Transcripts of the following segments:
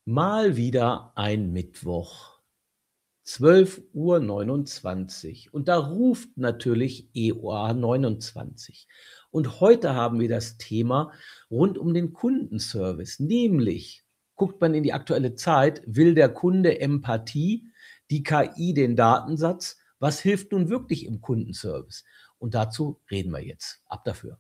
Mal wieder ein Mittwoch, 12:29 Uhr und da ruft natürlich EOA 29. Und heute haben wir das Thema rund um den Kundenservice, nämlich guckt man in die aktuelle Zeit, will der Kunde Empathie, die KI den Datensatz, was hilft nun wirklich im Kundenservice? Und dazu reden wir jetzt. Ab dafür.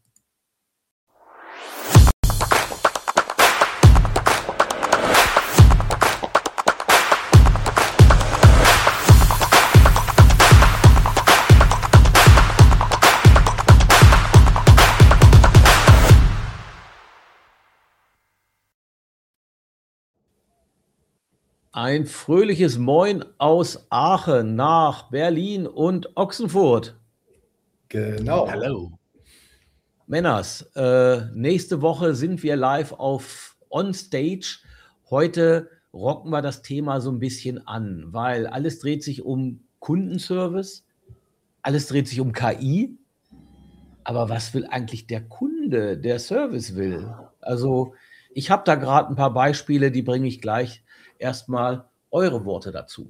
Ein fröhliches Moin aus Aachen nach Berlin und Ochsenfurt. Genau. Hallo. Männers, nächste Woche sind wir live auf On Stage. Heute rocken wir das Thema so ein bisschen an, weil alles dreht sich um Kundenservice, alles dreht sich um KI. Aber was will eigentlich der Kunde, der Service will? Also ich habe da gerade ein paar Beispiele, die bringe ich gleich. Erstmal eure Worte dazu.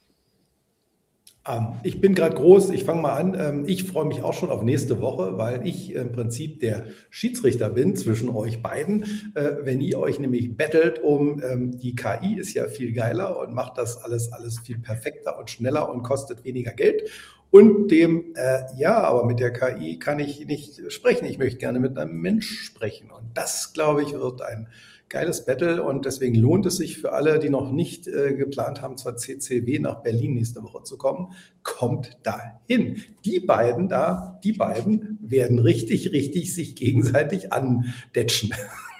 Ich bin gerade groß, ich fange mal an. Ich freue mich auch schon auf nächste Woche, weil ich im Prinzip der Schiedsrichter bin zwischen euch beiden. Wenn ihr euch nämlich battelt die KI ist ja viel geiler und macht das alles viel perfekter und schneller und kostet weniger Geld. Und aber mit der KI kann ich nicht sprechen. Ich möchte gerne mit einem Mensch sprechen. Und das, glaube ich, wird ein geiles Battle und deswegen lohnt es sich für alle, die noch nicht geplant haben, zur CCW nach Berlin nächste Woche zu kommen, kommt dahin. Die beiden werden richtig sich gegenseitig andetschen.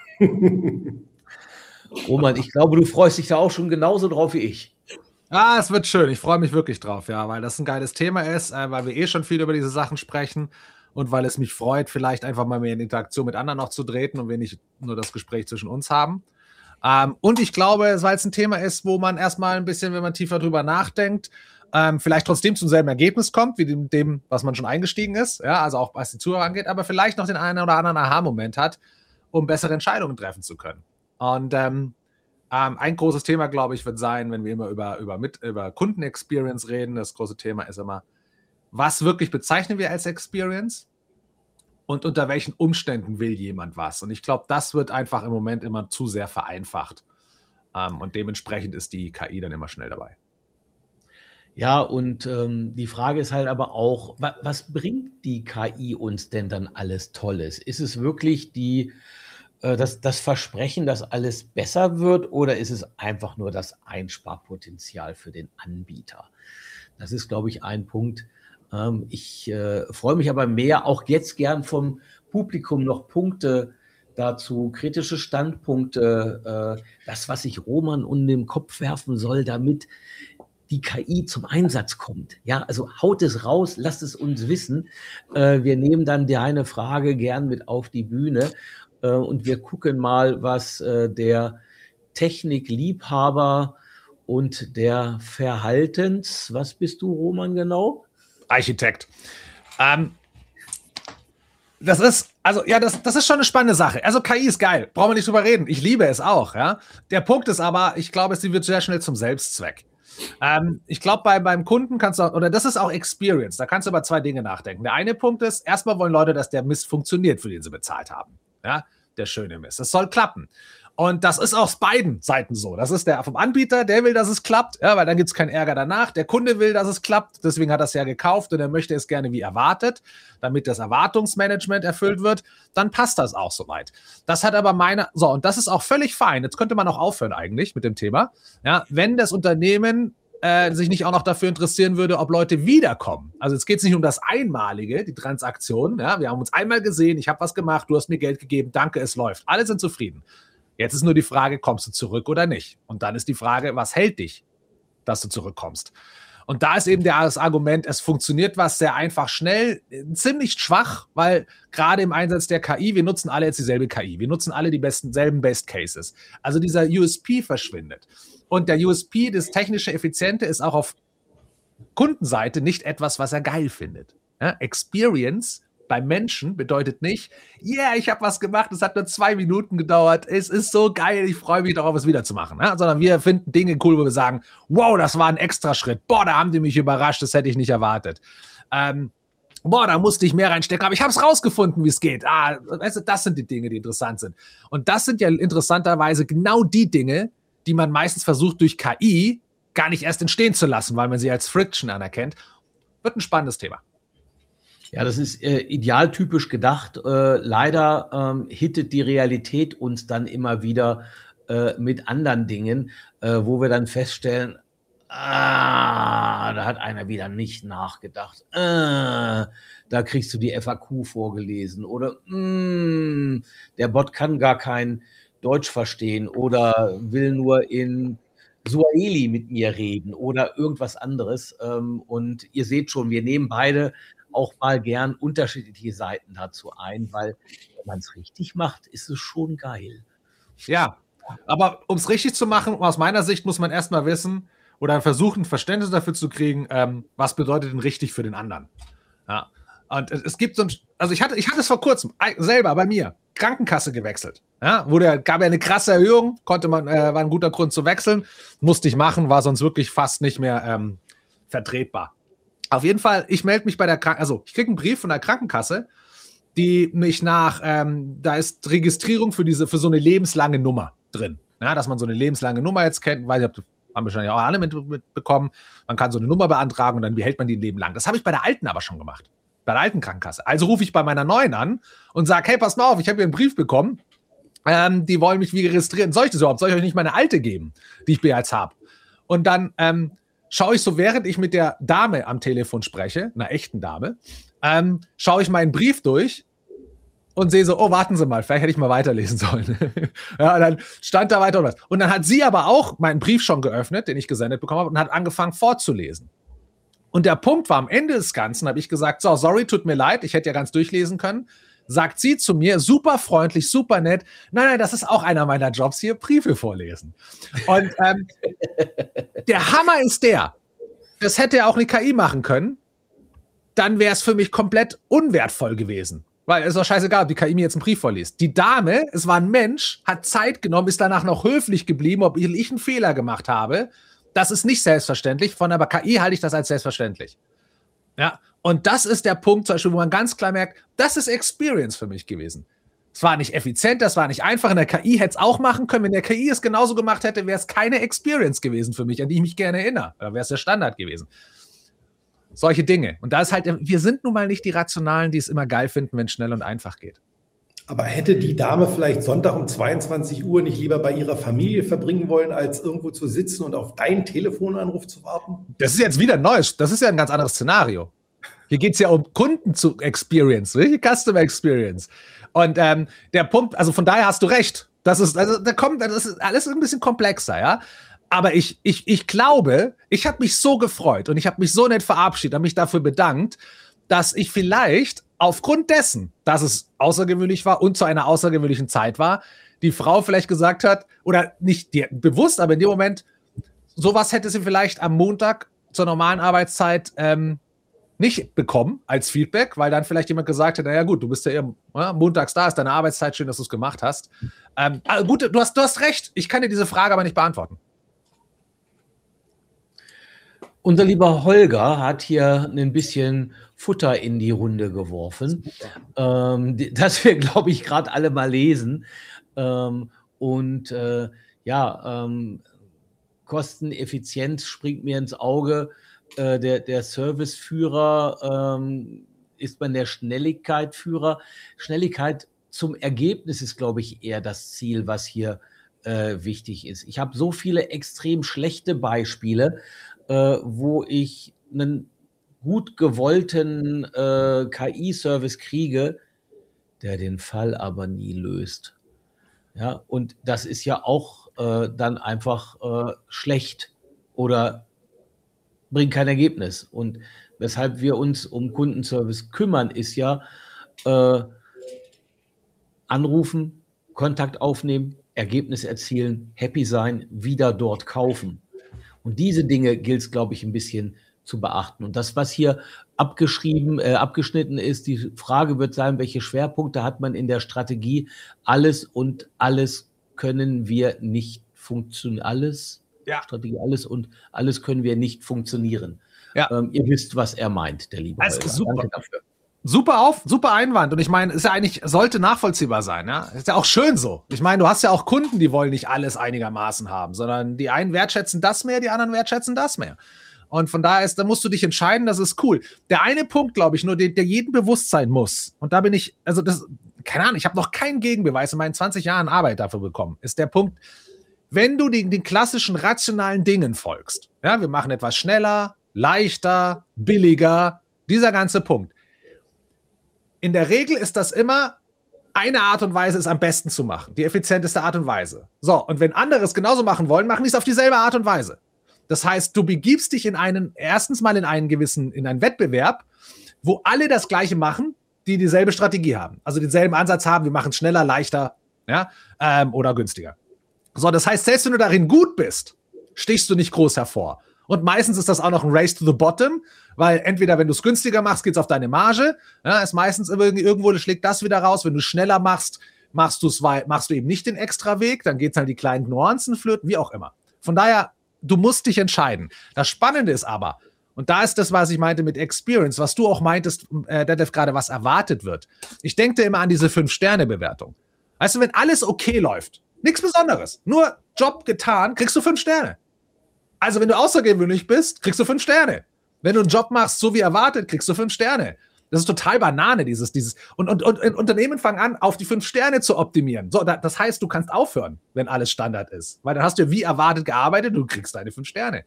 Roman, ich glaube, du freust dich da auch schon genauso drauf wie ich. Es wird schön. Ich freue mich wirklich drauf, ja, weil das ein geiles Thema ist, weil wir schon viel über diese Sachen sprechen und weil es mich freut, vielleicht einfach mal mehr in Interaktion mit anderen noch zu treten und wir nicht nur das Gespräch zwischen uns haben. Und ich glaube, weil es ein Thema ist, wo man erstmal ein bisschen, wenn man tiefer drüber nachdenkt, vielleicht trotzdem zum selben Ergebnis kommt, wie dem, was man schon eingestiegen ist, ja, also auch was die Zuhörer angeht, aber vielleicht noch den einen oder anderen Aha-Moment hat, um bessere Entscheidungen treffen zu können. Und ein großes Thema, glaube ich, wird sein, wenn wir immer über Kundenexperience reden. Das große Thema ist immer, was wirklich bezeichnen wir als Experience und unter welchen Umständen will jemand was? Und ich glaube, das wird einfach im Moment immer zu sehr vereinfacht. Und dementsprechend ist die KI dann immer schnell dabei. Ja, und die Frage ist halt aber auch, was bringt die KI uns denn dann alles Tolles? Ist es wirklich das Versprechen, dass alles besser wird, oder ist es einfach nur das Einsparpotenzial für den Anbieter? Das ist, glaube ich, ein Punkt. Ich freue mich aber mehr, auch jetzt gern vom Publikum noch Punkte dazu, kritische Standpunkte, das, was ich Roman um den Kopf werfen soll, damit die KI zum Einsatz kommt. Ja, also haut es raus, lasst es uns wissen. Wir nehmen dann deine Frage gern mit auf die Bühne und wir gucken mal, was der Technikliebhaber und der was bist du, Roman, genau? Architekt. Das ist schon eine spannende Sache. Also KI ist geil, brauchen wir nicht drüber reden. Ich liebe es auch. Ja? Der Punkt ist aber, ich glaube, sie wird sehr schnell zum Selbstzweck. Ich glaube, beim Kunden das ist auch Experience, da kannst du über zwei Dinge nachdenken. Der eine Punkt ist, erstmal wollen Leute, dass der Mist funktioniert, für den sie bezahlt haben. Ja? Der schöne Mist. Das soll klappen. Und das ist auf beiden Seiten so. Das ist der vom Anbieter, der will, dass es klappt, ja, weil dann gibt es keinen Ärger danach. Der Kunde will, dass es klappt, deswegen hat er es ja gekauft und er möchte es gerne wie erwartet, damit das Erwartungsmanagement erfüllt wird. Dann passt das auch soweit. Das hat aber und das ist auch völlig fein. Jetzt könnte man auch aufhören eigentlich mit dem Thema. Ja, wenn das Unternehmen sich nicht auch noch dafür interessieren würde, ob Leute wiederkommen. Also jetzt geht es nicht um das Einmalige, die Transaktion. Ja, wir haben uns einmal gesehen, ich habe was gemacht, du hast mir Geld gegeben, danke, es läuft. Alle sind zufrieden. Jetzt ist nur die Frage, kommst du zurück oder nicht? Und dann ist die Frage, was hält dich, dass du zurückkommst? Und da ist eben das Argument, es funktioniert was sehr einfach, schnell, ziemlich schwach, weil gerade im Einsatz der KI, wir nutzen alle jetzt dieselbe KI, wir nutzen alle selben Best Cases. Also dieser USP verschwindet. Und der USP, das technische Effiziente, ist auch auf Kundenseite nicht etwas, was er geil findet. Ja, Experience beim Menschen bedeutet nicht, yeah, ich habe was gemacht, es hat nur 2 Minuten gedauert, es ist so geil, ich freue mich darauf, es wieder zu machen. Ja? Sondern wir finden Dinge cool, wo wir sagen, wow, das war ein Extraschritt, boah, da haben die mich überrascht, das hätte ich nicht erwartet. Boah, da musste ich mehr reinstecken, aber ich habe es rausgefunden, wie es geht. Weißt du, das sind die Dinge, die interessant sind. Und das sind ja interessanterweise genau die Dinge, die man meistens versucht, durch KI gar nicht erst entstehen zu lassen, weil man sie als Friction anerkennt. Wird ein spannendes Thema. Ja, das ist idealtypisch gedacht. Leider hittet die Realität uns dann immer wieder mit anderen Dingen, wo wir dann feststellen, da hat einer wieder nicht nachgedacht. Da kriegst du die FAQ vorgelesen. Oder der Bot kann gar kein Deutsch verstehen oder will nur in Suaheli mit mir reden oder irgendwas anderes. Und ihr seht schon, wir nehmen beide auch mal gern unterschiedliche Seiten dazu ein, weil wenn man es richtig macht, ist es schon geil. Ja, aber um es richtig zu machen, aus meiner Sicht muss man erstmal wissen oder versuchen, Verständnis dafür zu kriegen, was bedeutet denn richtig für den anderen. Ja. Und es gibt so ein, also ich hatte es vor kurzem selber bei mir, Krankenkasse gewechselt. Ja, gab ja eine krasse Erhöhung, war ein guter Grund zu wechseln, musste ich machen, war sonst wirklich fast nicht mehr vertretbar. Auf jeden Fall, ich melde mich bei der ich kriege einen Brief von der Krankenkasse, die mich da ist Registrierung für so eine lebenslange Nummer drin. Ja, dass man so eine lebenslange Nummer jetzt kennt, weil haben wahrscheinlich auch alle mitbekommen. Man kann so eine Nummer beantragen und dann behält man die ein Leben lang. Das habe ich bei der alten aber schon gemacht, bei der alten Krankenkasse. Also rufe ich bei meiner neuen an und sage, hey, pass mal auf, ich habe hier einen Brief bekommen, die wollen mich wie registrieren. Soll ich das überhaupt? Soll ich euch nicht meine alte geben, die ich bereits habe? Und dann schaue ich so, während ich mit der Dame am Telefon spreche, einer echten Dame, schaue ich meinen Brief durch und sehe so, oh, warten Sie mal, vielleicht hätte ich mal weiterlesen sollen. Ja, und dann stand da weiter was. Und dann hat sie aber auch meinen Brief schon geöffnet, den ich gesendet bekommen habe, und hat angefangen vorzulesen. Und der Punkt war, am Ende des Ganzen habe ich gesagt, so, sorry, tut mir leid, ich hätte ja ganz durchlesen können. Sagt sie zu mir, super freundlich, super nett, nein, das ist auch einer meiner Jobs hier, Briefe vorlesen. Und der Hammer ist das hätte ja auch eine KI machen können, dann wäre es für mich komplett unwertvoll gewesen. Weil es ist doch scheißegal, ob die KI mir jetzt einen Brief vorliest. Die Dame, es war ein Mensch, hat Zeit genommen, ist danach noch höflich geblieben, ob ich einen Fehler gemacht habe. Das ist nicht selbstverständlich, von aber KI halte ich das als selbstverständlich. Ja, und das ist der Punkt, zum Beispiel, wo man ganz klar merkt, das ist Experience für mich gewesen. Es war nicht effizient, das war nicht einfach. In der KI hätte es auch machen können. Wenn der KI es genauso gemacht hätte, wäre es keine Experience gewesen für mich, an die ich mich gerne erinnere. Da wäre es der Standard gewesen. Solche Dinge. Und da ist halt, wir sind nun mal nicht die Rationalen, die es immer geil finden, wenn es schnell und einfach geht. Aber hätte die Dame vielleicht Sonntag um 22 Uhr nicht lieber bei ihrer Familie verbringen wollen, als irgendwo zu sitzen und auf deinen Telefonanruf zu warten? Das ist jetzt wieder Neues. Das ist ja ein ganz anderes Szenario. Hier geht es ja um Kunden zu Experience, Customer Experience. Und der Punkt, also von daher hast du recht. Das ist alles ein bisschen komplexer, ja. Aber ich glaube, ich habe mich so gefreut und ich habe mich so nett verabschiedet, habe mich dafür bedankt, dass ich vielleicht aufgrund dessen, dass es außergewöhnlich war und zu einer außergewöhnlichen Zeit war, die Frau vielleicht gesagt hat, oder nicht bewusst, aber in dem Moment, sowas hätte sie vielleicht am Montag zur normalen Arbeitszeit nicht bekommen als Feedback, weil dann vielleicht jemand gesagt hat, naja gut, du bist ja montags da, ist deine Arbeitszeit, schön, dass du es gemacht hast. Gut, du hast recht, ich kann dir diese Frage aber nicht beantworten. Unser lieber Holger hat hier ein bisschen Futter in die Runde geworfen, das wir, glaube ich, gerade alle mal lesen. Kosteneffizienz springt mir ins Auge. Der Serviceführer ist man der Schnelligkeitführer. Schnelligkeit zum Ergebnis ist, glaube ich, eher das Ziel, was hier wichtig ist. Ich habe so viele extrem schlechte Beispiele, wo ich einen gut gewollten KI-Service kriege, der den Fall aber nie löst. Ja, und das ist ja auch dann einfach schlecht oder bringt kein Ergebnis. Und weshalb wir uns um Kundenservice kümmern, ist ja anrufen, Kontakt aufnehmen, Ergebnis erzielen, happy sein, wieder dort kaufen. Und diese Dinge gilt es, glaube ich, ein bisschen zu beachten. Und das, was hier abgeschnitten ist, die Frage wird sein, welche Schwerpunkte hat man in der Strategie? Alles und alles können wir nicht funktionieren. Alles, Ja. Strategie, alles und alles können wir nicht funktionieren. Ja. Ihr wisst, was er meint, der liebe Also Holger. super. Danke dafür. Super Einwand. Und ich meine, ist ja eigentlich, sollte nachvollziehbar sein, ja. Ist ja auch schön so. Ich meine, du hast ja auch Kunden, die wollen nicht alles einigermaßen haben, sondern die einen wertschätzen das mehr, die anderen wertschätzen das mehr. Und von daher da musst du dich entscheiden, das ist cool. Der eine Punkt, glaube ich, nur, der jedem bewusst sein muss, und da bin ich, also das, keine Ahnung, ich habe noch keinen Gegenbeweis in meinen 20 Jahren Arbeit dafür bekommen, ist der Punkt, wenn du den klassischen rationalen Dingen folgst, ja, wir machen etwas schneller, leichter, billiger, dieser ganze Punkt. In der Regel ist das immer, eine Art und Weise ist am besten zu machen, die effizienteste Art und Weise. So, und wenn andere es genauso machen wollen, machen die es auf dieselbe Art und Weise. Das heißt, du begibst dich erstens mal in einen Wettbewerb, wo alle das Gleiche machen, die dieselbe Strategie haben. Also denselben Ansatz haben, wir machen es schneller, leichter, ja, oder günstiger. So, das heißt, selbst wenn du darin gut bist, stichst du nicht groß hervor. Und meistens ist das auch noch ein Race to the Bottom, weil entweder, wenn du es günstiger machst, geht es auf deine Marge. Ja, ist meistens irgendwo schlägt das wieder raus. Wenn du schneller machst du eben nicht den extra Weg, dann geht es halt die kleinen Nuancen flöten, wie auch immer. Von daher, du musst dich entscheiden. Das Spannende ist aber, und da ist das, was ich meinte mit Experience, was du auch meintest, Detlef, gerade, was erwartet wird. Ich denke immer an diese 5-Sterne-Bewertung. Weißt du, wenn alles okay läuft, nichts Besonderes, nur Job getan, kriegst du 5 Sterne. Also wenn du außergewöhnlich bist, kriegst du 5 Sterne. Wenn du einen Job machst, so wie erwartet, kriegst du 5 Sterne. Das ist total Banane, und Unternehmen fangen an, auf die 5 Sterne zu optimieren. So, das heißt, du kannst aufhören, wenn alles Standard ist. Weil dann hast du ja wie erwartet gearbeitet, du kriegst deine 5 Sterne.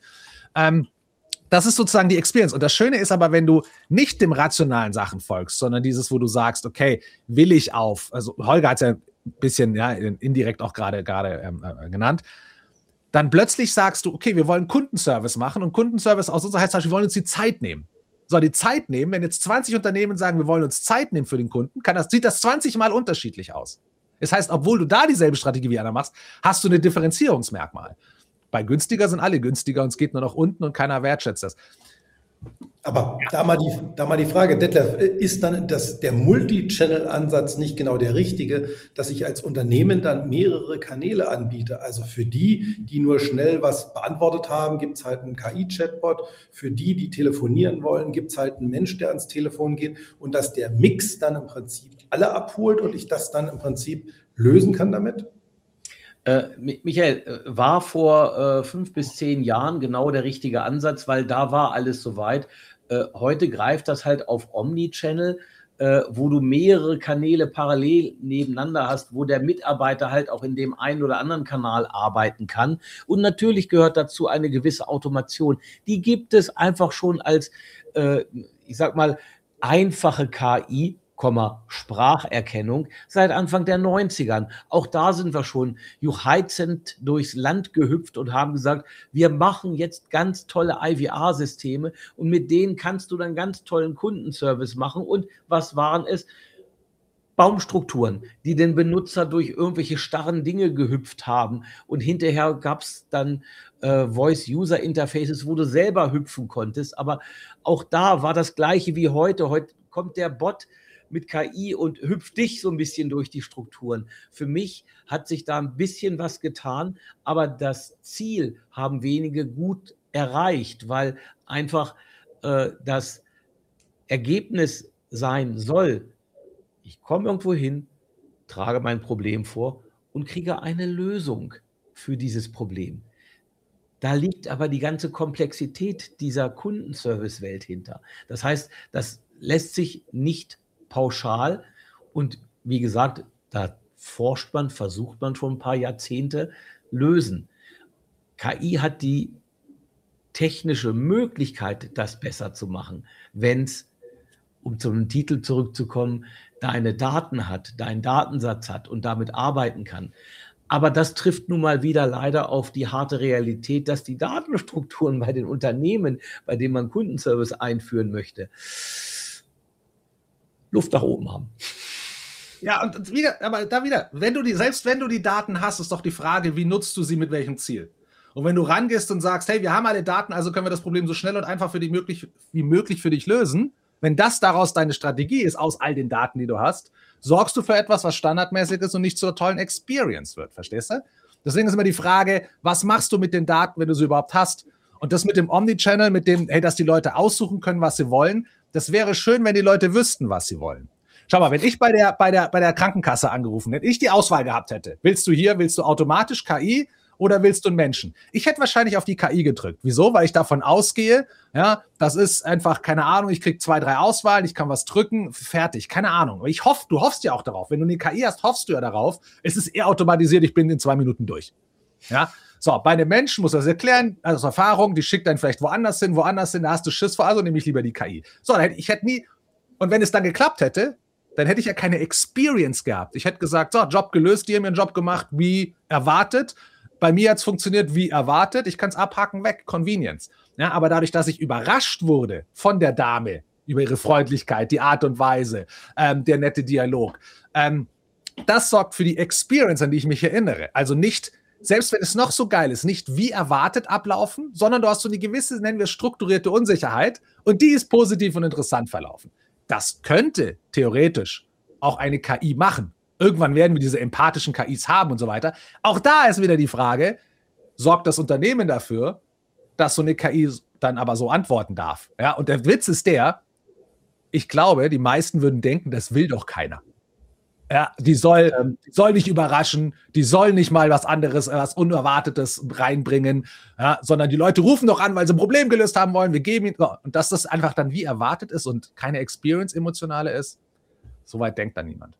Das ist sozusagen die Experience. Und das Schöne ist aber, wenn du nicht dem rationalen Sachen folgst, sondern dieses, wo du sagst, okay, will ich also Holger hat es ja ein bisschen, ja, indirekt auch gerade genannt, dann plötzlich sagst du, okay, wir wollen Kundenservice machen, und Kundenservice aus unserer heißt, wir wollen uns die Zeit nehmen. So, die Zeit nehmen, wenn jetzt 20 Unternehmen sagen, wir wollen uns Zeit nehmen für den Kunden, sieht das 20 Mal unterschiedlich aus. Das heißt, obwohl du da dieselbe Strategie wie einer machst, hast du ein Differenzierungsmerkmal. Bei günstiger sind alle günstiger und es geht nur nach unten und keiner wertschätzt das. Aber da mal die Frage, Detlef, ist dann der Multi-Channel-Ansatz nicht genau der richtige, dass ich als Unternehmen dann mehrere Kanäle anbiete? Also für die nur schnell was beantwortet haben, gibt es halt einen KI-Chatbot. Für die telefonieren wollen, gibt es halt einen Mensch, der ans Telefon geht, und dass der Mix dann im Prinzip alle abholt und ich das dann im Prinzip lösen kann damit? Michael, war vor 5 bis 10 Jahren genau der richtige Ansatz, weil da war alles soweit. Heute greift das halt auf Omnichannel, wo du mehrere Kanäle parallel nebeneinander hast, wo der Mitarbeiter halt auch in dem einen oder anderen Kanal arbeiten kann. Und natürlich gehört dazu eine gewisse Automation. Die gibt es einfach schon als, ich sag mal, einfache KI, Spracherkennung seit Anfang der 90ern. Auch da sind wir schon juchheizend durchs Land gehüpft und haben gesagt, wir machen jetzt ganz tolle IVR-Systeme und mit denen kannst du dann ganz tollen Kundenservice machen. Und was waren es? Baumstrukturen, die den Benutzer durch irgendwelche starren Dinge gehüpft haben. Und hinterher gab es dann Voice-User-Interfaces, wo du selber hüpfen konntest. Aber auch da war das Gleiche wie heute. Heute kommt der Bot mit KI und hüpft dich so ein bisschen durch die Strukturen. Für mich hat sich da ein bisschen was getan, aber das Ziel haben wenige gut erreicht, weil einfach das Ergebnis sein soll, ich komme irgendwo hin, trage mein Problem vor und kriege eine Lösung für dieses Problem. Da liegt aber die ganze Komplexität dieser Kundenservice-Welt hinter. Das heißt, das lässt sich nicht pauschal, und wie gesagt, da versucht man schon ein paar Jahrzehnte lösen. KI hat die technische Möglichkeit, das besser zu machen, wenn es, um zu einem Titel zurückzukommen, deine Daten hat, deinen Datensatz hat und damit arbeiten kann. Aber das trifft nun mal wieder leider auf die harte Realität, dass die Datenstrukturen bei den Unternehmen, bei denen man Kundenservice einführen möchte, Luft nach oben haben. Ja, und selbst wenn du die Daten hast, ist doch die Frage, wie nutzt du sie, mit welchem Ziel? Und wenn du rangehst und sagst, hey, wir haben alle Daten, also können wir das Problem so schnell und einfach wie möglich für dich lösen, wenn das daraus deine Strategie ist, aus all den Daten, die du hast, sorgst du für etwas, was standardmäßig ist und nicht zur tollen Experience wird, verstehst du? Deswegen ist immer die Frage, was machst du mit den Daten, wenn du sie überhaupt hast? Und das mit dem Omnichannel, mit dem, hey, dass die Leute aussuchen können, was sie wollen, das wäre schön, wenn die Leute wüssten, was sie wollen. Schau mal, wenn ich bei der Krankenkasse angerufen hätte, ich die Auswahl gehabt hätte, willst du automatisch KI oder willst du einen Menschen? Ich hätte wahrscheinlich auf die KI gedrückt. Wieso? Weil ich davon ausgehe, ja, das ist einfach, keine Ahnung, ich kriege 2, 3 Auswahlen, ich kann was drücken, fertig, keine Ahnung. Aber du hoffst ja auch darauf. Wenn du eine KI hast, hoffst du ja darauf, es ist eher automatisiert, ich bin in 2 Minuten durch. Ja, so, bei einem Menschen muss das erklären, also Erfahrung, die schickt dann vielleicht woanders hin, da hast du Schiss vor, also nehme ich lieber die KI. So, ich hätte nie, und wenn es dann geklappt hätte, dann hätte ich ja keine Experience gehabt. Ich hätte gesagt, so, Job gelöst, die haben ihren Job gemacht, wie erwartet. Bei mir hat es funktioniert wie erwartet. Ich kann es abhaken, weg, Convenience. Ja, aber dadurch, dass ich überrascht wurde von der Dame über ihre Freundlichkeit, die Art und Weise, der nette Dialog, das sorgt für die Experience, an die ich mich erinnere. Also nicht, selbst wenn es noch so geil ist, nicht wie erwartet ablaufen, sondern du hast so eine gewisse, nennen wir strukturierte Unsicherheit und die ist positiv und interessant verlaufen. Das könnte theoretisch auch eine KI machen. Irgendwann werden wir diese empathischen KIs haben und so weiter. Auch da ist wieder die Frage, sorgt das Unternehmen dafür, dass so eine KI dann aber so antworten darf? Ja, und der Witz ist ich glaube, die meisten würden denken, das will doch keiner. Ja, die soll nicht überraschen, die soll nicht mal was anderes, was Unerwartetes reinbringen, ja, sondern die Leute rufen doch an, weil sie ein Problem gelöst haben wollen, wir geben ihnen, und dass das einfach dann wie erwartet ist und keine Experience emotionale ist, soweit denkt dann niemand.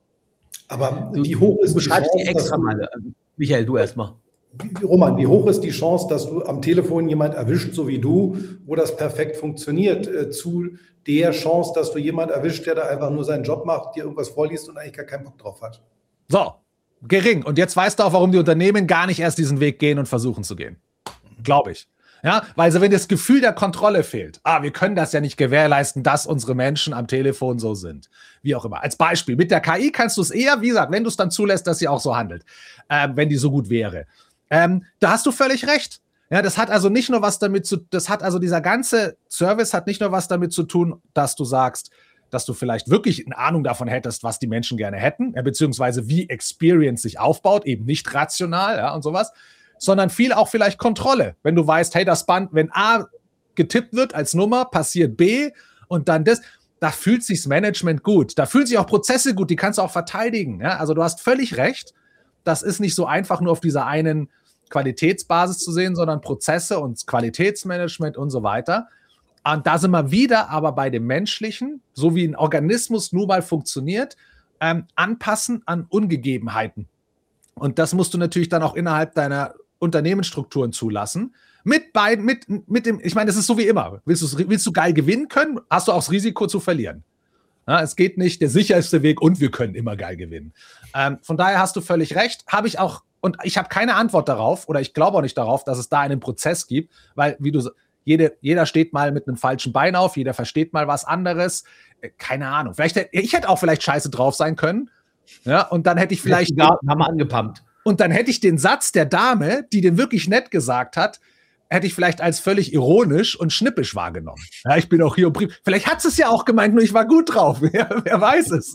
Aber wie hoch ist die Chance, die extra mal. Michael, du erstmal. Roman, wie hoch ist die Chance, dass du am Telefon jemand erwischt, so wie du, wo das perfekt funktioniert, zu der Chance, dass du jemand erwischt, der da einfach nur seinen Job macht, dir irgendwas vorliest und eigentlich gar keinen Bock drauf hat? So, gering. Und jetzt weißt du auch, warum die Unternehmen gar nicht erst diesen Weg gehen und versuchen zu gehen. Glaube ich. Ja, weil wenn das Gefühl der Kontrolle fehlt, wir können das ja nicht gewährleisten, dass unsere Menschen am Telefon so sind. Wie auch immer. Als Beispiel, mit der KI kannst du es eher, wie gesagt, wenn du es dann zulässt, dass sie auch so handelt, wenn die so gut wäre. Da hast du völlig recht. Ja, das hat also nicht nur was damit zu, dieser ganze Service hat nicht nur was damit zu tun, dass du sagst, dass du vielleicht wirklich eine Ahnung davon hättest, was die Menschen gerne hätten, beziehungsweise wie Experience sich aufbaut, eben nicht rational, ja, und sowas, sondern viel auch vielleicht Kontrolle. Wenn du weißt, hey, das Band, wenn A getippt wird als Nummer, passiert B und dann das, da fühlt sich das Management gut. Da fühlen sich auch Prozesse gut, die kannst du auch verteidigen. Ja? Also du hast völlig recht, das ist nicht so einfach nur auf dieser einen Qualitätsbasis zu sehen, sondern Prozesse und Qualitätsmanagement und so weiter. Und da sind wir wieder aber bei dem Menschlichen, so wie ein Organismus nun mal funktioniert, anpassen an Ungegebenheiten. Und das musst du natürlich dann auch innerhalb deiner Unternehmensstrukturen zulassen. Mit dem, ich meine, das ist so wie immer. Willst du geil gewinnen können, hast du auch das Risiko zu verlieren. Ja, es geht nicht der sicherste Weg und wir können immer geil gewinnen. Von daher hast du völlig recht. Und ich habe keine Antwort darauf oder ich glaube auch nicht darauf, dass es da einen Prozess gibt, weil, jeder steht mal mit einem falschen Bein auf, jeder versteht mal was anderes. Keine Ahnung. Ich hätte auch vielleicht scheiße drauf sein können. Ja, und dann hätte ich vielleicht. Haben wir angepumpt. Und dann hätte ich den Satz der Dame, die den wirklich nett gesagt hat, hätte ich vielleicht als völlig ironisch und schnippisch wahrgenommen. Ja, ich bin auch hier vielleicht hat sie es ja auch gemeint, nur ich war gut drauf. Wer weiß es.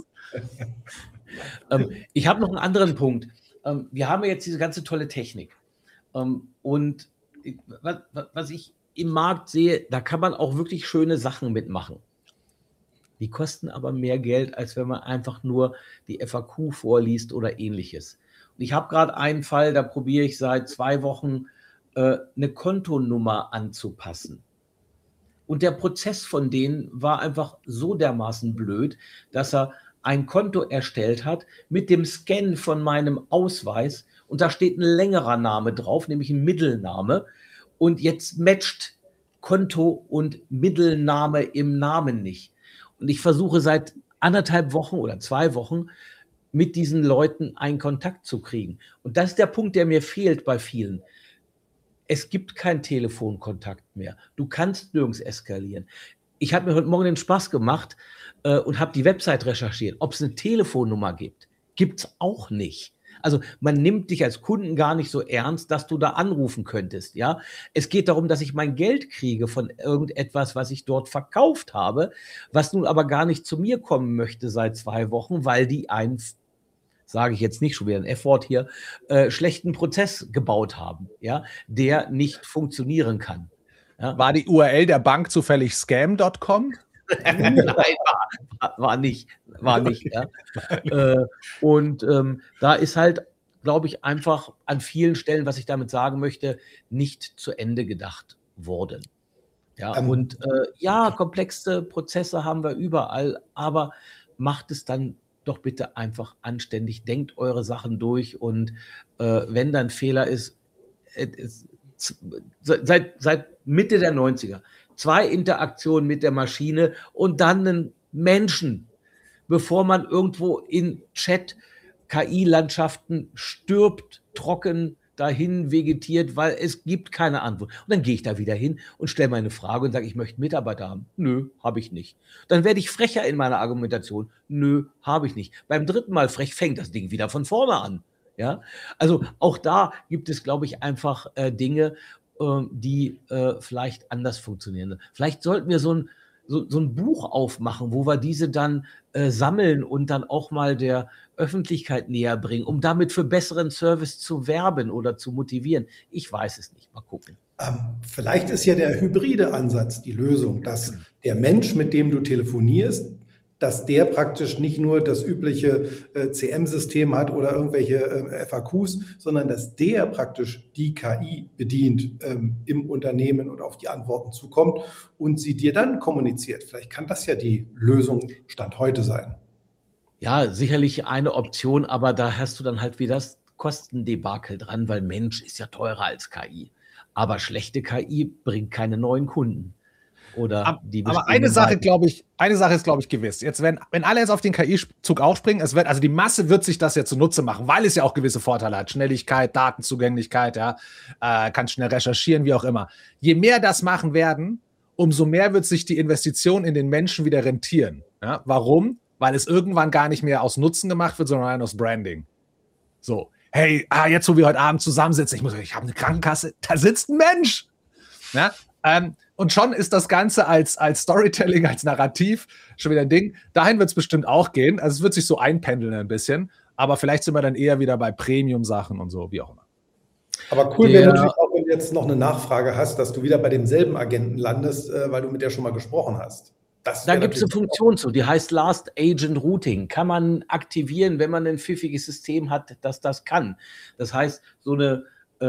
Ich habe noch einen anderen Punkt. Wir haben ja jetzt diese ganze tolle Technik. Und was ich im Markt sehe, da kann man auch wirklich schöne Sachen mitmachen. Die kosten aber mehr Geld, als wenn man einfach nur die FAQ vorliest oder ähnliches. Und ich habe gerade einen Fall, da probiere ich seit 2 Wochen eine Kontonummer anzupassen. Und der Prozess von denen war einfach so dermaßen blöd, dass er ein Konto erstellt hat mit dem Scan von meinem Ausweis und da steht ein längerer Name drauf, nämlich ein Mittelname. Und jetzt matcht Konto und Mittelname im Namen nicht. Und ich versuche seit 1,5 Wochen oder 2 Wochen mit diesen Leuten einen Kontakt zu kriegen. Und das ist der Punkt, der mir fehlt bei vielen. Es gibt keinen Telefonkontakt mehr. Du kannst nirgends eskalieren. Ich habe mir heute Morgen den Spaß gemacht und habe die Website recherchiert. Ob es eine Telefonnummer gibt, gibt es auch nicht. Also man nimmt dich als Kunden gar nicht so ernst, dass du da anrufen könntest, ja. Es geht darum, dass ich mein Geld kriege von irgendetwas, was ich dort verkauft habe, was nun aber gar nicht zu mir kommen möchte seit 2 Wochen, weil die sage ich jetzt nicht, schon wieder ein F-Wort hier, schlechten Prozess gebaut haben, ja, der nicht funktionieren kann. Ja? War die URL der Bank zufällig scam.com? Nein, war nicht. Ja. Da ist halt, glaube ich, einfach an vielen Stellen, was ich damit sagen möchte, nicht zu Ende gedacht worden. Ja, ja, komplexe Prozesse haben wir überall, aber macht es dann doch bitte einfach anständig, denkt eure Sachen durch und wenn dann Fehler ist, seit Mitte der 90er, 2 Interaktionen mit der Maschine und dann einen Menschen, bevor man irgendwo in Chat-KI-Landschaften stirbt, trocken dahin vegetiert, weil es gibt keine Antwort. Und dann gehe ich da wieder hin und stelle meine Frage und sage, ich möchte Mitarbeiter haben. Nö, habe ich nicht. Dann werde ich frecher in meiner Argumentation. Nö, habe ich nicht. Beim 3. Mal frech fängt das Ding wieder von vorne an. Ja, also auch da gibt es, glaube ich, einfach Dinge, die vielleicht anders funktionieren. Vielleicht sollten wir so ein Buch aufmachen, wo wir diese dann sammeln und dann auch mal der Öffentlichkeit näher bringen, um damit für besseren Service zu werben oder zu motivieren. Ich weiß es nicht. Mal gucken. Vielleicht ist ja der hybride Ansatz die Lösung, dass der Mensch, mit dem du telefonierst, dass der praktisch nicht nur das übliche CM-System hat oder irgendwelche FAQs, sondern dass der praktisch die KI bedient im Unternehmen und auf die Antworten zukommt und sie dir dann kommuniziert. Vielleicht kann das ja die Lösung Stand heute sein. Ja, sicherlich eine Option, aber da hast du dann halt wieder das Kostendebakel dran, weil Mensch ist ja teurer als KI. Aber schlechte KI bringt keine neuen Kunden. Aber eine Sache ist, glaube ich, gewiss. Jetzt, wenn alle jetzt auf den KI-Zug aufspringen, also die Masse wird sich das ja zunutze machen, weil es ja auch gewisse Vorteile hat. Schnelligkeit, Datenzugänglichkeit, ja, kann schnell recherchieren, wie auch immer. Je mehr das machen werden, umso mehr wird sich die Investition in den Menschen wieder rentieren. Ja? Warum? Weil es irgendwann gar nicht mehr aus Nutzen gemacht wird, sondern aus Branding. So, hey, jetzt, wo wir heute Abend zusammensitzen, ich habe eine Krankenkasse, da sitzt ein Mensch. Ja? Und schon ist das Ganze als Storytelling, als Narrativ schon wieder ein Ding. Dahin wird es bestimmt auch gehen. Also es wird sich so einpendeln ein bisschen. Aber vielleicht sind wir dann eher wieder bei Premium-Sachen und so, wie auch immer. Aber cool wäre natürlich auch, wenn du jetzt noch eine Nachfrage hast, dass du wieder bei demselben Agenten landest, weil du mit der schon mal gesprochen hast. Da gibt es eine Funktion zu, die heißt Last Agent Routing. Kann man aktivieren, wenn man ein pfiffiges System hat, das das kann. Das heißt, so eine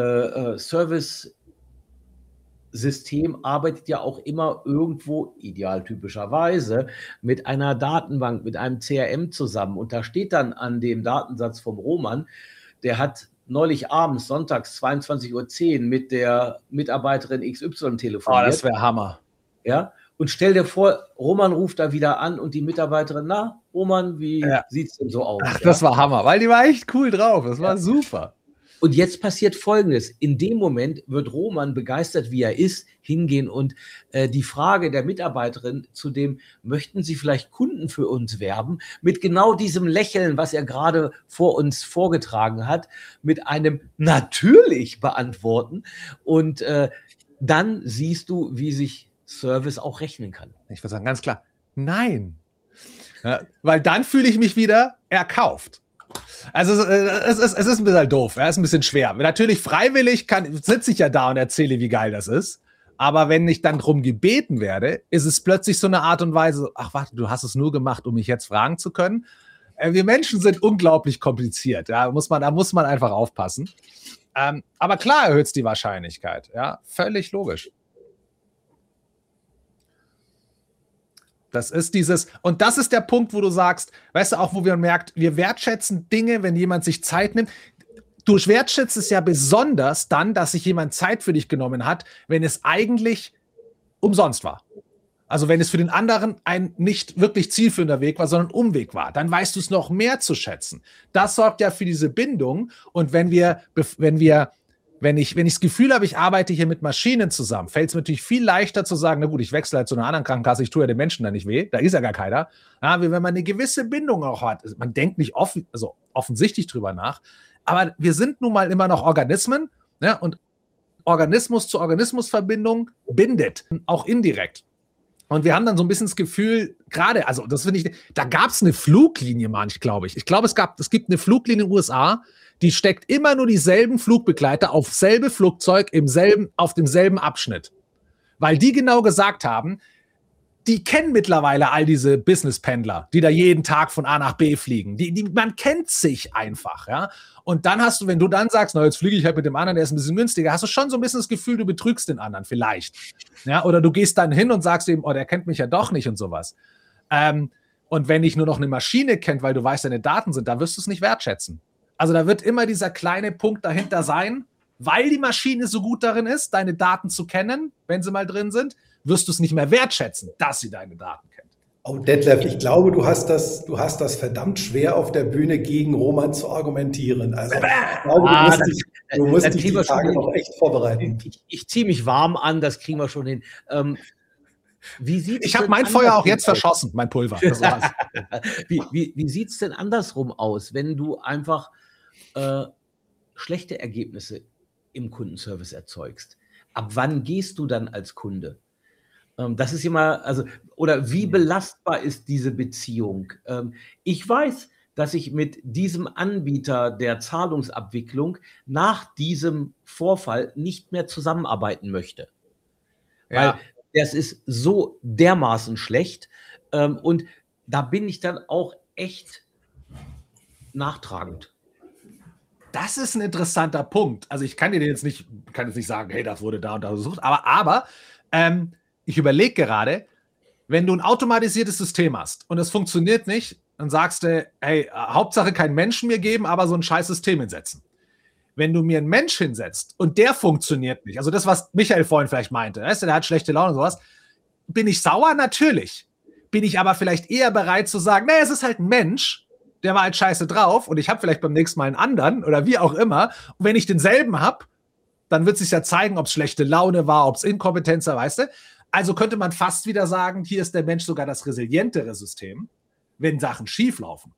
Service-System arbeitet ja auch immer irgendwo, idealtypischerweise, mit einer Datenbank, mit einem CRM zusammen. Und da steht dann an dem Datensatz vom Roman, der hat neulich abends, sonntags 22:10 Uhr mit der Mitarbeiterin XY telefoniert. Oh, das wäre Hammer. Ja, und stell dir vor, Roman ruft da wieder an und die Mitarbeiterin, na, Roman, wie sieht es denn so aus? Ach, das war Hammer, weil die war echt cool drauf. Das war super. Und jetzt passiert Folgendes. In dem Moment wird Roman, begeistert wie er ist, hingehen und die Frage der Mitarbeiterin zu dem, möchten Sie vielleicht Kunden für uns werben, mit genau diesem Lächeln, was er gerade vor uns vorgetragen hat, mit einem natürlich beantworten. Und dann siehst du, wie sich Service auch rechnen kann. Ich würde sagen, ganz klar, nein. Ja, weil dann fühle ich mich wieder erkauft. Also es ist ein bisschen doof, es ist ein bisschen schwer. Natürlich freiwillig sitze ich ja da und erzähle, wie geil das ist. Aber wenn ich dann darum gebeten werde, ist es plötzlich so eine Art und Weise, ach warte, du hast es nur gemacht, um mich jetzt fragen zu können. Wir Menschen sind unglaublich kompliziert. Ja, da muss man einfach aufpassen. Aber klar erhöht es die Wahrscheinlichkeit. Ja, völlig logisch. Das ist und das ist der Punkt, wo du sagst, weißt du, auch wo wir merkt, wir wertschätzen Dinge, wenn jemand sich Zeit nimmt. Du wertschätzt es ja besonders dann, dass sich jemand Zeit für dich genommen hat, wenn es eigentlich umsonst war. Also wenn es für den anderen ein nicht wirklich zielführender Weg war, sondern Umweg war, dann weißt du es noch mehr zu schätzen. Das sorgt ja für diese Bindung. Und wenn ich das Gefühl habe, ich arbeite hier mit Maschinen zusammen, fällt es mir natürlich viel leichter zu sagen, na gut, ich wechsle halt zu einer anderen Krankenkasse, ich tue ja den Menschen da nicht weh, da ist ja gar keiner. Ja, wenn man eine gewisse Bindung auch hat, man denkt nicht offensichtlich drüber nach, aber wir sind nun mal immer noch Organismen, ne? Und Organismus zu Organismusverbindung bindet, auch indirekt. Und wir haben dann so ein bisschen das Gefühl, gerade, also das finde ich, da gab es eine Fluglinie, glaube ich. Ich glaube, es gibt eine Fluglinie in den USA, die steckt immer nur dieselben Flugbegleiter auf selbe Flugzeug auf demselben Abschnitt. Weil die genau gesagt haben, die kennen mittlerweile all diese Business-Pendler, die da jeden Tag von A nach B fliegen. Man kennt sich einfach, ja. Und dann hast du, wenn du dann sagst, na, jetzt fliege ich halt mit dem anderen, der ist ein bisschen günstiger, hast du schon so ein bisschen das Gefühl, du betrügst den anderen vielleicht. Ja, oder du gehst dann hin und sagst ihm, oh, der kennt mich ja doch nicht und sowas. Und wenn dich nur noch eine Maschine kennt, weil du weißt, deine Daten sind, da wirst du es nicht wertschätzen. Also da wird immer dieser kleine Punkt dahinter sein, weil die Maschine so gut darin ist, deine Daten zu kennen, wenn sie mal drin sind, wirst du es nicht mehr wertschätzen, dass sie deine Daten kennt. Oh, Detlef, ich glaube, du hast das verdammt schwer auf der Bühne gegen Roman zu argumentieren. Also ich glaube, du musst dich die Tage noch echt vorbereiten. Ich ziehe mich warm an, das kriegen wir schon hin. Ich habe mein Feuer auch jetzt verschossen, mein Pulver. Das war's. Wie sieht es denn andersrum aus, wenn du einfach schlechte Ergebnisse im Kundenservice erzeugst? Ab wann gehst du dann als Kunde? Das ist immer, also, oder wie belastbar ist diese Beziehung? Ich weiß, dass ich mit diesem Anbieter der Zahlungsabwicklung nach diesem Vorfall nicht mehr zusammenarbeiten möchte. Ja. Weil das ist so dermaßen schlecht. Und da bin ich dann auch echt nachtragend. Das ist ein interessanter Punkt. Also ich kann jetzt nicht sagen, hey, das wurde da und da gesucht, aber ich überlege gerade, wenn du ein automatisiertes System hast und es funktioniert nicht, dann sagst du, hey, Hauptsache kein Menschen mir geben, aber so ein scheiß System hinsetzen. Wenn du mir einen Mensch hinsetzt und der funktioniert nicht, also das, was Michael vorhin vielleicht meinte, weißt du, der hat schlechte Laune und sowas, bin ich sauer? Natürlich. Bin ich aber vielleicht eher bereit zu sagen, naja, es ist halt ein Mensch, der war halt scheiße drauf und ich habe vielleicht beim nächsten Mal einen anderen oder wie auch immer. Und wenn ich denselben habe, dann wird es sich ja zeigen, ob es schlechte Laune war, ob es Inkompetenz war, weißt du? Also könnte man fast wieder sagen, hier ist der Mensch sogar das resilientere System, wenn Sachen schief laufen.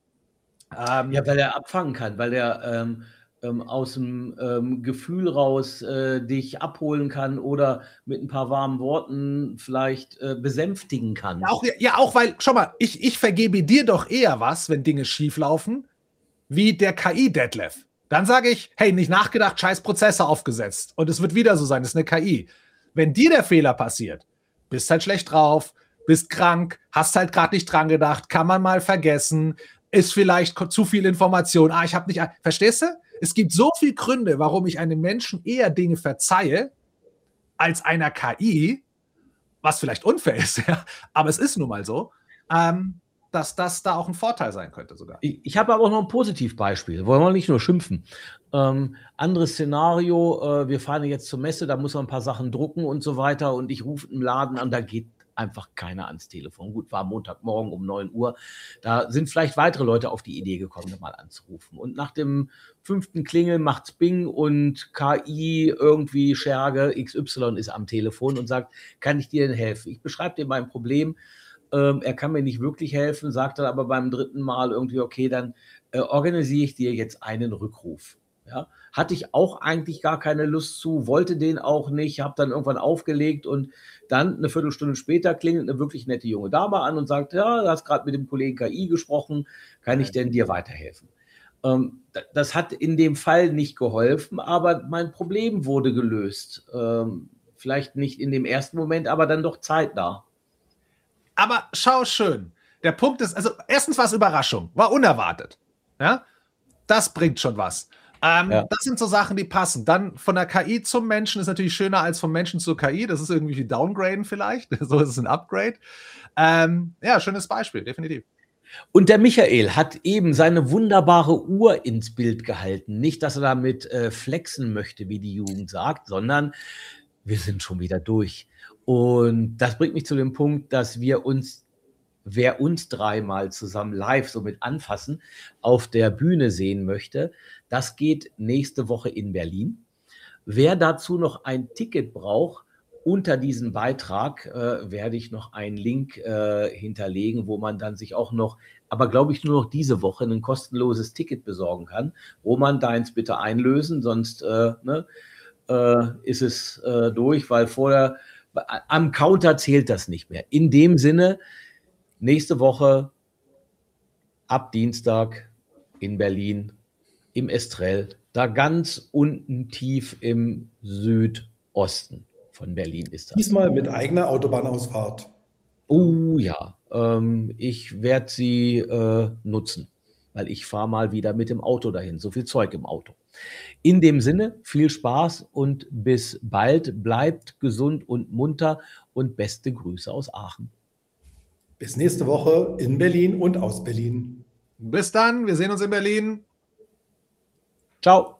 Ja, weil er abfangen kann, weil er aus dem Gefühl raus dich abholen kann oder mit ein paar warmen Worten vielleicht besänftigen kann. Auch weil, schau mal, ich vergebe dir doch eher was, wenn Dinge schief laufen, wie der KI-Detlef. Dann sage ich, hey, nicht nachgedacht, scheiß Prozesse aufgesetzt. Und es wird wieder so sein, das ist eine KI. Wenn dir der Fehler passiert, bist halt schlecht drauf, bist krank, hast halt gerade nicht dran gedacht, kann man mal vergessen, ist vielleicht zu viel Information. Ich habe nicht, verstehst du? Es gibt so viele Gründe, warum ich einem Menschen eher Dinge verzeihe, als einer KI, was vielleicht unfair ist, ja, aber es ist nun mal so, dass das da auch ein Vorteil sein könnte sogar. Ich habe aber auch noch ein Positivbeispiel, wollen wir nicht nur schimpfen. Anderes Szenario, wir fahren jetzt zur Messe, da muss man ein paar Sachen drucken und so weiter und ich rufe im Laden an, da geht einfach keiner ans Telefon. Gut, war Montagmorgen um 9 Uhr, da sind vielleicht weitere Leute auf die Idee gekommen, mal anzurufen. Und nach dem 5. Klingel macht's Bing und KI irgendwie Scherge XY ist am Telefon und sagt, kann ich dir denn helfen? Ich beschreibe dir mein Problem, er kann mir nicht wirklich helfen, sagt dann aber beim 3. Mal irgendwie, okay, dann organisiere ich dir jetzt einen Rückruf. Ja, hatte ich auch eigentlich gar keine Lust zu, wollte den auch nicht, habe dann irgendwann aufgelegt und dann eine Viertelstunde später klingelt eine wirklich nette junge Dame an und sagt, ja, du hast gerade mit dem Kollegen KI gesprochen, kann ich denn dir weiterhelfen? Das hat in dem Fall nicht geholfen, aber mein Problem wurde gelöst. Vielleicht nicht in dem ersten Moment, aber dann doch zeitnah. Aber schau schön, der Punkt ist, also erstens war es Überraschung, war unerwartet. Ja, das bringt schon was. Das sind so Sachen, die passen. Dann von der KI zum Menschen ist natürlich schöner als vom Menschen zur KI. Das ist irgendwie wie Downgraden vielleicht. So ist es ein Upgrade. Ja, schönes Beispiel, definitiv. Und der Michael hat eben seine wunderbare Uhr ins Bild gehalten. Nicht, dass er damit flexen möchte, wie die Jugend sagt, sondern wir sind schon wieder durch. Und das bringt mich zu dem Punkt, dass wer uns dreimal zusammen live so mit anfassen, auf der Bühne sehen möchte, das geht nächste Woche in Berlin. Wer dazu noch ein Ticket braucht, unter diesem Beitrag werde ich noch einen Link hinterlegen, wo man dann sich auch noch aber glaube ich nur noch diese Woche ein kostenloses Ticket besorgen kann. Roman, deins bitte einlösen, sonst ist es durch, weil vorher am Counter zählt das nicht mehr. In dem Sinne, nächste Woche ab Dienstag in Berlin im Estrell, da ganz unten tief im Südosten von Berlin ist das. Diesmal mit eigener Autobahnausfahrt. Oh ja, ich werde sie nutzen, weil ich fahre mal wieder mit dem Auto dahin. So viel Zeug im Auto. In dem Sinne, viel Spaß und bis bald. Bleibt gesund und munter und beste Grüße aus Aachen. Bis nächste Woche in Berlin und aus Berlin. Bis dann, wir sehen uns in Berlin. Ciao.